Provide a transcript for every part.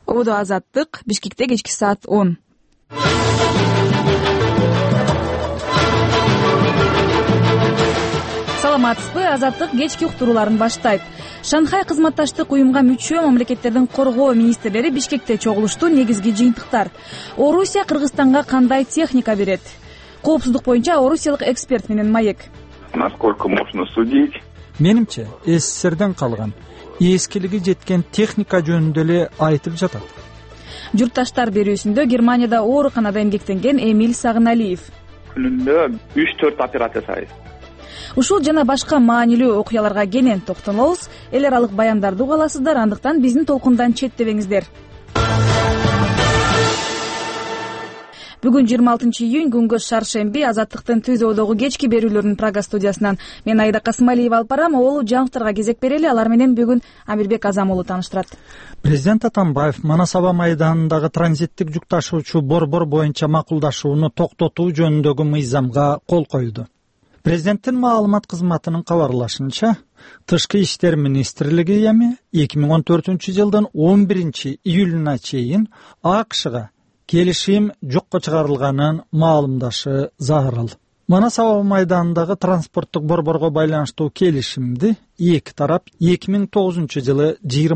Ободо Азаттык, Бишкекте кечки саат 10. Саламатсызбы, Азаттык кечки уктурууларын баштайт. Шанхай кызматташтык уюмга мүчө мамлекеттердин коргоо министрлери Бишкекте чогулушту. Негизги жыйынтыктар: Орусия Кыргызстанга кандай техника берет? Коопсуздук боюнча орусиялык эксперт менен маек. Насколько можно судить? Менимче, СССРден калган, эскилиги жеткен техника жөнүндө эле айтып жатат. Журтташтар берүүсүндө Германияда ооруканада эмгектенген Эмиль Сагыналиев. Күнүндө 3-4 операция жасайбыз. Ушул жана башка маанилүү окуяларга кенен токтолобуз. Эл аралык баяндарды угаласыздар, андыктан биздин толкундан четтебеңиздер. Бүгүн 26 июнь, күнгө шаршемби. Азаттыктын Түздөгүдөгү кечки берүүлөрүнүн Прага студиясынан мен Айда Касымалиева алып барам. Ол жаңылыктарга кезек берели. Алар менен бүгүн Амирбек Азам уулу тааныштырат. Президент Атамбаев Манас аба майданындагы транзиттик жүк ташуучу борбор боюнча макулдашууну токтотуу жөнүндөгү мыйзамга кол койду. Президенттин маалымат кызматынын кабарлашынча, Тышкы иштер министрлиги эми 2014-жылдын 11-июлуна чейин АКШга келишим жокко чыгарылганын маалымдашы зарыл. Манас аба майданындагы транспорттук борборго байланыштуу келишимди эки тарап 2009-жылы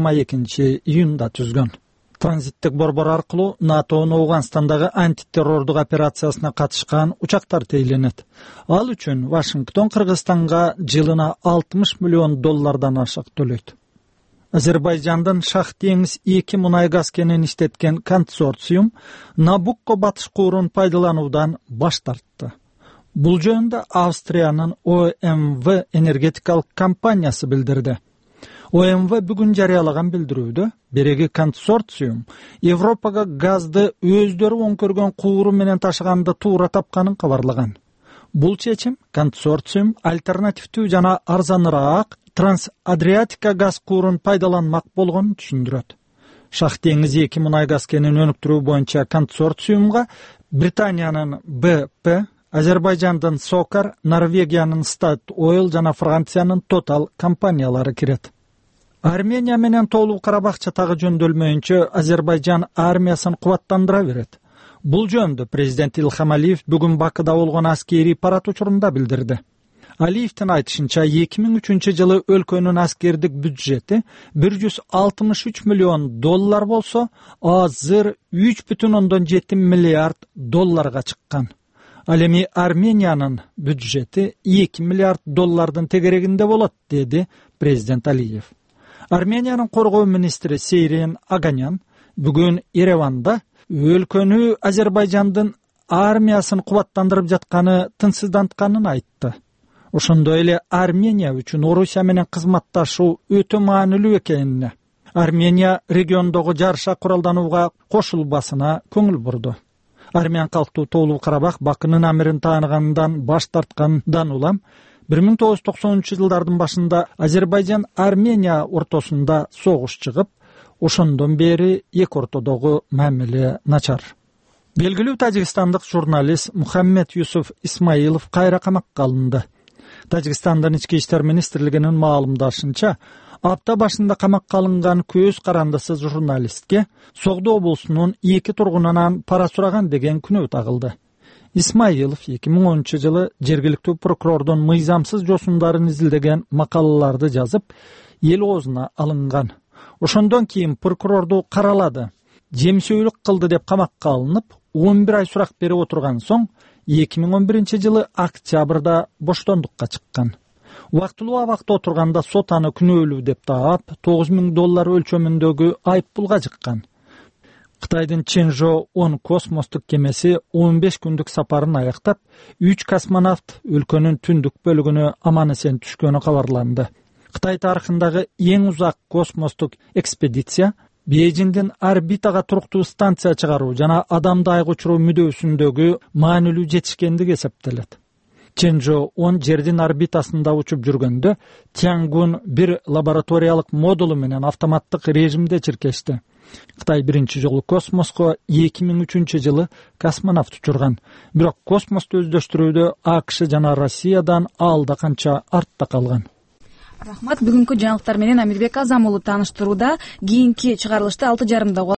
22-июнда түзгөн. Транзиттик борбор аркылуу НАТОнун Ауганстандагы антитеррордук операциясына катышкан учактар тейлөнөт. Ал үчүн Вашингтон Кыргызстанга жылына $60 миллион ашык төлөйт. Азербайжандын Шах деңиз 2 мунай газ кенин иштеткен консорциум Набукко батыш куурун пайдалануудан баш тартты. Бул жөнүндө Австриянын ОМВ энергетикалык компаниясы билдирди. ОМВ бүгүн жарыялаган билдирүүдө береги консорциум Европага газды өздөрү өңкөргөн кууру менен ташыганды туура тапканын кабарлаган. Бул чечим консорциум альтернативдүү жана арзаныраак Трансадриатика газ куурун пайдаланмак болгонун түшүндүрөт. Шах деңиз 2 мунай газ кенин өнүктүрүү боюнча консорциумга Британиянын BP, Азербайжандын Сокар, Норвегиянын Statoil жана Франциянын Total компаниялары кирет. Армения менен Тоолуу Карабах чатагы жөндөлмөйүнчө Азербайжан армиясын кубаттандыра берет. Бул жөнүндө президент Илхам Алиев бүгүн Бакыда болгон аскерий парад учурунда билдирди. Алиевдин айтышынча 2003-жылы өлкөнүн аскердик бюджети $163 миллион болсо, азыр $3,7 миллиард чыккан. Ал эми Армениянын бюджети $2 миллиард тегерегинде болот, деди президент Алиев. Армениянын коргоо министри Сейрен Аганян бүгүн Ереванда өлкөнү Азербайжандын армиясын кубаттандырып жатканы тынчсыздантканын айтты. Ошондой эле Армения үчүн Орусия менен кызматташуу өтө маанилүү экенине, Армения региондогу жарыша куралданууга кошулбасына көңүл бурду. Армян калктуу Тоолуу Карабах Бакынын амирин тааныгандан баш тарткандан улам 1990-жылдардын башында Азербайжан Армения ортосунда согуш чыгып, ошондон бери эки ортодогу мамиле начар. Белгилүү тажикстандык журналист Мухаммед Юсуф Исмаилов кайра камакка алынды. Тажикстандын ички иштер министрлигинин маалымдашынча, апта башында камакка алынган көз карандысыз журналистке Согдо облусунун 2 тургунунан пара сураган деген күнөө тагылды. Исмаилов 2010-жылы жергиликтүү прокурордун мыйзамсыз жосундарын изилдеген макалаларды жазып, эл оозуна алынган. Ошондон кийин прокурорду каралады. Жемсөөлүк кылды деп камакка алынып, 11 ай сурак берип отурган соң 2011-жылы октябрда боштондукка чыккан. Убактылуу абакта отурганда сот аны күнөөлүү деп таап, $9,000 өлчөмүндөгү айыппулга жыккан. Кытайдын Ченжо 10 космостук кемеси 15 күндүк сапарын аяктап, 3 космонавт өлкөнүн түндүк бөлүгүнө аман-эсен түшкөнү кабарланды. Кытай тарыхындагы эң узак космостук экспедиция Бейжиңдин орбитага туруктуу станция чыгаруу жана адамды айга учуруу мүдөөсүндөгү маанилүү жетишкендик эсептелет. Ченжо 10 жердин орбитасында учуп жүргөндө Тянгун 1 лабораториялык модулу менен автоматтык режимде чиркешти. Кытай биринчи жолу космоско 2003-жылы космонавт учурган. Бирок космосту өздөштүрүүдө АКШ жана Россиядан алда канча артта калган. Рахмат. Бүгүнкү жаңылыктар менен Амирбек Азам уулу тааныштырууда. Кийинки чыгарылышты 6:30